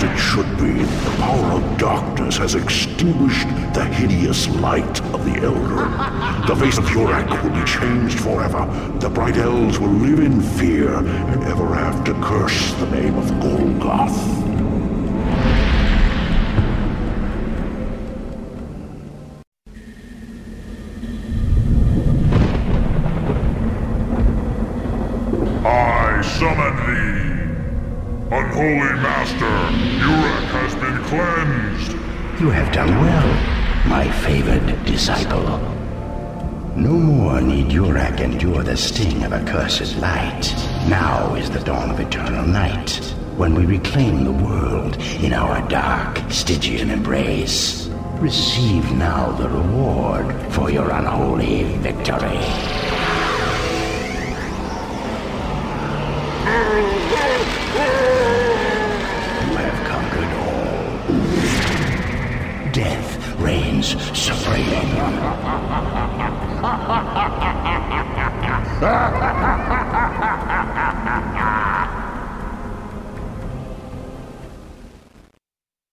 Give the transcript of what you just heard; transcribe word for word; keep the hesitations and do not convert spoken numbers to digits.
as it should be. The power of darkness has extinguished the hideous light of the Elder. The face of Yurak will be changed forever. The Bright Elves will live in fear and ever have to curse the name of Golgoth. Summon thee! Unholy Master, Yurak has been cleansed! You have done well, my favored disciple. No more need Yurak endure the sting of accursed light. Now is the dawn of eternal night, when we reclaim the world in our dark Stygian embrace. Receive now the reward for your unholy victory. You have conquered all. Death reigns supreme.